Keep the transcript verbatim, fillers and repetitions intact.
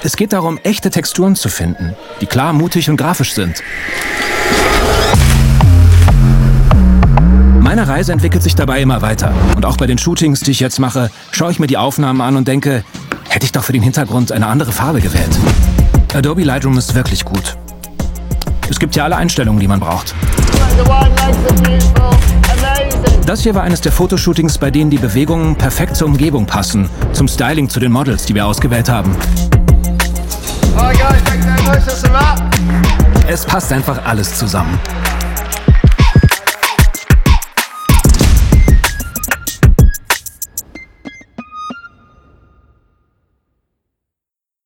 Es geht darum, echte Texturen zu finden, die klar, mutig und grafisch sind. Meine Reise entwickelt sich dabei immer weiter. Und auch bei den Shootings, die ich jetzt mache, schaue ich mir die Aufnahmen an und denke, hätte ich doch für den Hintergrund eine andere Farbe gewählt. Adobe Lightroom ist wirklich gut. Es gibt ja alle Einstellungen, die man braucht. Das hier war eines der Fotoshootings, bei denen die Bewegungen perfekt zur Umgebung passen, zum Styling zu den Models, die wir ausgewählt haben. Es passt einfach alles zusammen.